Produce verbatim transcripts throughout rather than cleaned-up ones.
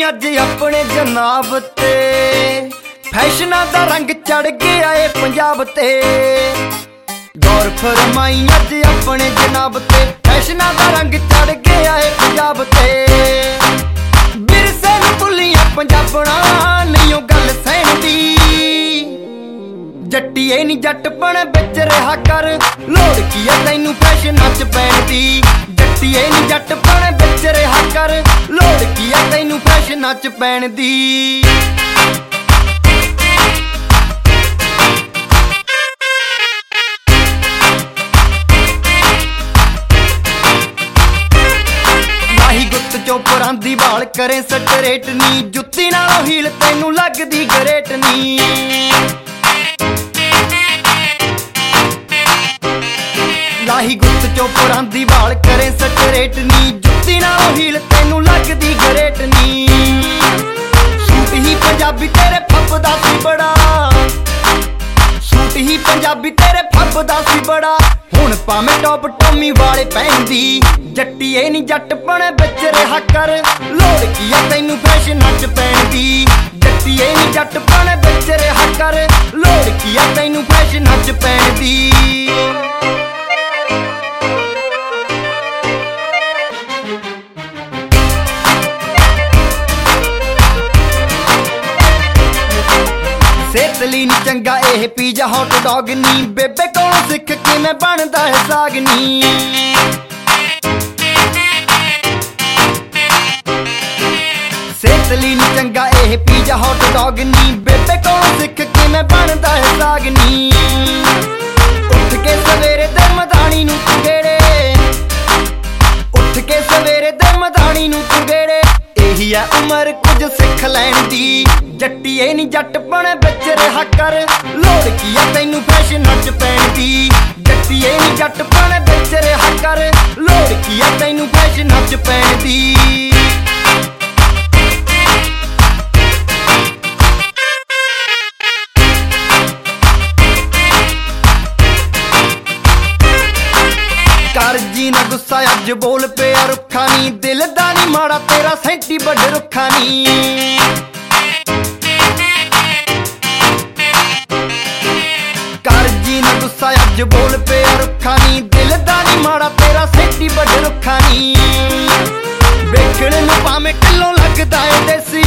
अज अपने जनाब ते, फैशना दा रंग चढ़ गया ए पंजाब ते। गौर फरमाई अज अपने जनाब ते, फैशना दा रंग चढ़ गया ए पंजाब ते। विरसे नूं भुल्लियां पंजाबणा नहीं गल सहण दी, जट्टीए नी जट्टपण विच रहा कर, लोड़ की है तैनू फैशनां च पैण दी। जट्टीए नी जट्टपण विच रहा कर, लोड़ की है तैनू फैशनां च पैण दी। लाही गुत्त चोपरां दी वाल करे स्ट्रेट नी, जुत्ती नालों हील तैनू लगदी ग्रेट नी। लाही गुत्त चोपरां दी वाल करे स्ट्रेट नी, जुत्ती नालों हील तैनू लगदी ग्रेट नी। सूट ही पंजाबी तेरे फब्बदा सी बड़ा, सूट ही पंजाबी तेरे फब्बदा सी बड़ा। हुण भावें टॉप टॉमी वाले पहनदी, जट्टीए नी जट्टपण विच रहा कर, लोड़ की है तैनू फैशनां च पैण दी। जट्टीए नी जट्टपण विच रहा कर, लोड़ की है तैनू फैशनां च पैण दी। सेहत लई नी चंगा एह पीजा हॉट डॉग नी, बेबे कोलों सिख के मैं बनदा है साग नी। सेहत लई नी चंगा एह पीजा हॉट डॉग नी, बेबे कोलों सिख के मैं बनदा है साग नी। उठ के सवेरे दे मधानी नूं तू गेड़े, उठ के सवेरे दे मधानी नूं तू गेड़े। एही है उमर कुछ सिख लैण दी, जट्टीए नी जट्टपण विच रहा कर, लोड़ की है तैनू फैशनां च पैण दी। जट्टीए नी जट्टपण विच रहा कर, लोड़ की है तैनू फैशनां च पैण दी। कर जी ना गुस्सा अज बोल पिया रुखा नी, दिल दा नी माड़ा तेरा सैंटी बड़ रुखा नी। कर जी ना गुस्सा अज बोल पिया रुखा नी, दिल दा नी माड़ा तेरा सैंटी बड़ रुखा नी। वेखण नूं भावें किलों लगदा है देसी,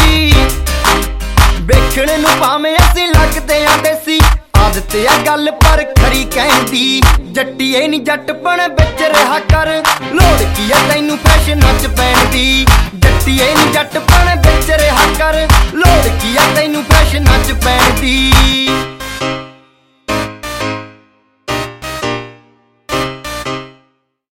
वेखण नूं भावें असीं लगदे आ देसी। आदत है गल पर खरी कहंदी, जट्टीए नी जट्टपण विच रहा कर, लोड़ की है तैनू फैशनां च पैण दी। जट्टीए नी जट्ट